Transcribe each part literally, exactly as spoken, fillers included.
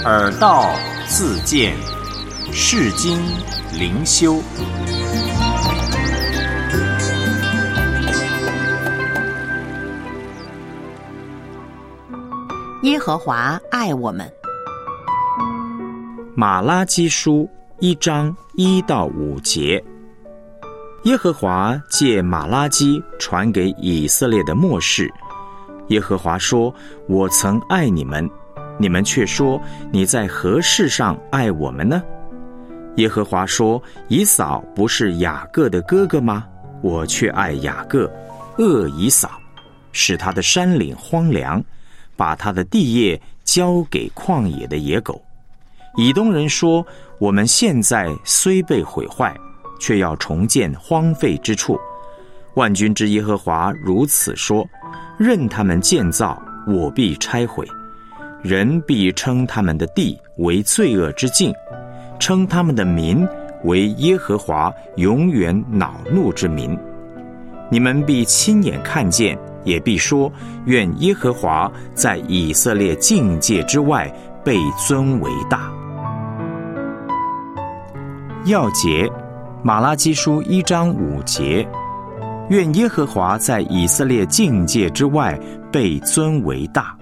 耳道自见，世经灵修。 耶和华爱我们。 马拉基书一章一到五节，耶和华借马拉基传给以色列的默示。耶和华说：我曾爱你们，你们却说你在何事上爱我们呢？耶和华说：以扫不是雅各的哥哥吗？我却爱雅各，恶以扫，使他的山岭荒凉，把他的地业交给旷野的野狗。以东人说：我们现在虽被毁坏，却要重建荒废之处。万军之耶和华如此说：任他们建造，我必拆毁。人必称他们的地为罪恶之境，称他们的民为耶和华永远恼怒之民。你们必亲眼看见，也必说：愿耶和华在以色列境界之外被尊为大。要节，马拉基书一章五节，愿耶和华在以色列境界之外被尊为大。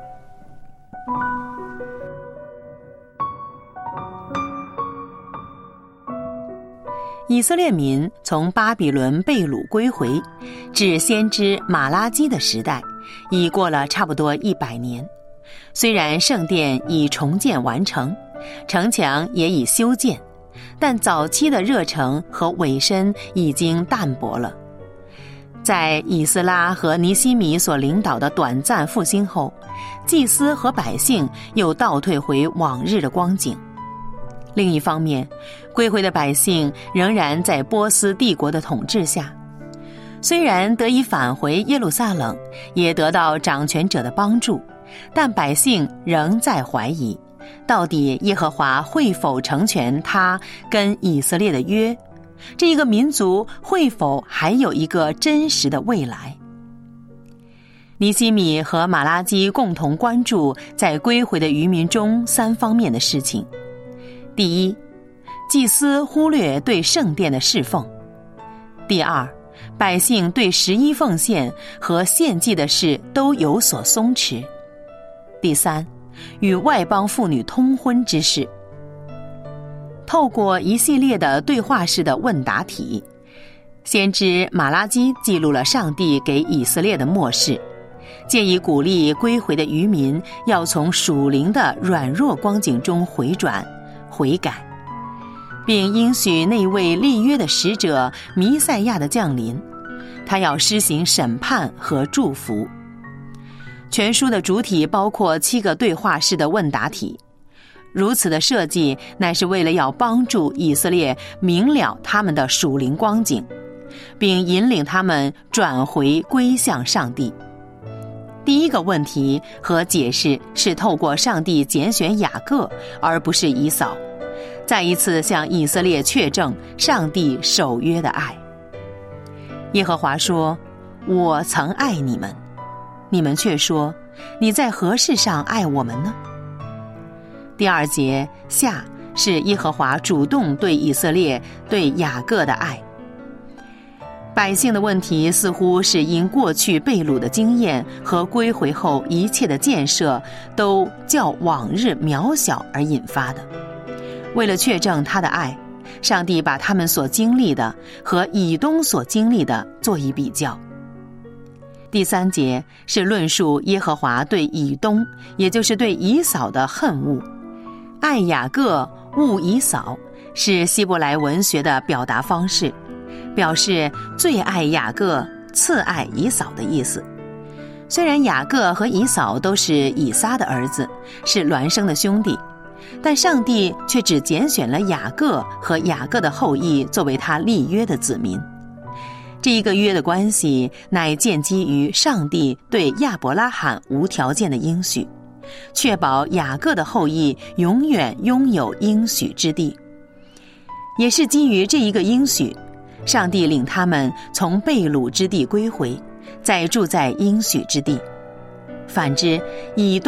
以色列民从巴比伦被掳归回，至先知马拉基的时代，已过了差不多一百年。虽然圣殿已重建完成，城墙也已修建，但早期的热诚和委身已经淡薄了。在以斯拉和尼希米所领导的短暂复兴后，祭司和百姓又倒退回往日的光景。另一方面，归回的百姓仍然在波斯帝国的统治下，虽然得以返回耶路撒冷，也得到掌权者的帮助，但百姓仍在怀疑，到底耶和华会否成全他跟以色列的约？这一个民族会否还有一个真实的未来？尼希米和马拉基共同关注在归回的渔民中三方面的事情。第一，祭司忽略对圣殿的侍奉；第二，百姓对十一奉献和献祭的事都有所松弛；第三，与外邦妇女通婚之事。透过一系列的对话式的问答题，先知马拉基记录了上帝给以色列的默示，建议鼓励归回的渔民要从属灵的软弱光景中回转悔改，并应许那位立约的使者弥赛亚的降临，他要施行审判和祝福。全书的主体包括七个对话式的问答题，如此的设计乃是为了要帮助以色列明了他们的属灵光景，并引领他们转回归向上帝。第一个问题和解释是透过上帝拣选雅各而不是以扫，再一次向以色列确证上帝守约的爱。耶和华说：我曾爱你们，你们却说你在何事上爱我们呢？第二节下是耶和华主动对以色列对雅各的爱。百姓的问题似乎是因过去被掳的经验和归回后一切的建设都较往日渺小而引发的。为了确证他的爱，上帝把他们所经历的和以东所经历的做一比较。第三节是论述耶和华对以东，也就是对以扫的恨恶。爱雅各，恶以扫，是希伯来文学的表达方式，表示最爱雅各，次爱以扫的意思。虽然雅各和以扫都是以撒的儿子，是孪生的兄弟，但上帝却只拣选了雅各和雅各的后裔作为他立约的子民。这一个约的关系乃建基于上帝对亚伯拉罕无条件的应许，确保雅各的后裔永远拥有应许之地。也是基于这一个应许，上帝领他们从被掳之地归回，再住在应许之地。反之，以东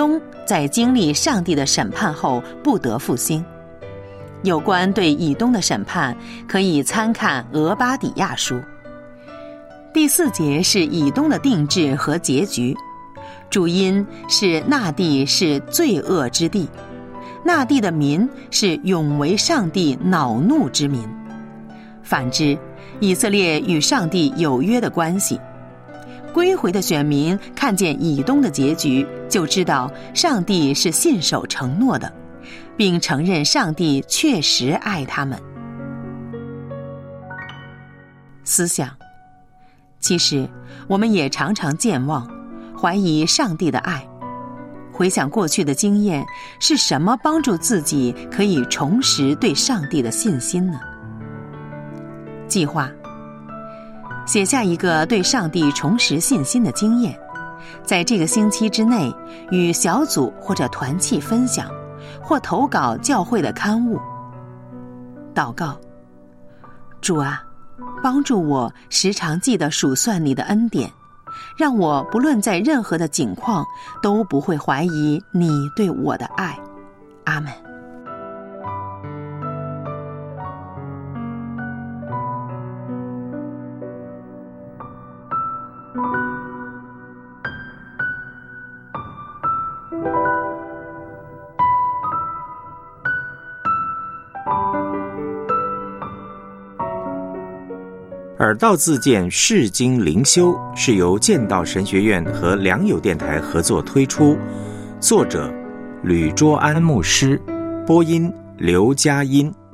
在经历上帝的审判后不得复兴。有关对以东的审判，可以参看俄巴底亚书。第四节是以东的定制和结局，主因是那地是罪恶之地，那地的民是永为上帝恼怒之民。反之，以色列与上帝有约的关系。归回的选民看见以东的结局，就知道上帝是信守承诺的，并承认上帝确实爱他们。思想，其实我们也常常健忘，怀疑上帝的爱。回想过去的经验，是什么帮助自己可以重拾对上帝的信心呢？计划，写下一个对上帝重拾信心的经验，在这个星期之内与小组或者团契分享，或投稿教会的刊物。祷告，主啊，帮助我时常记得数算你的恩典，让我不论在任何的境况都不会怀疑你对我的爱。阿们。 耳道自荐释经灵修是由剑道神学院和良友电台合作推出，作者吕卓安牧师，播音刘佳音。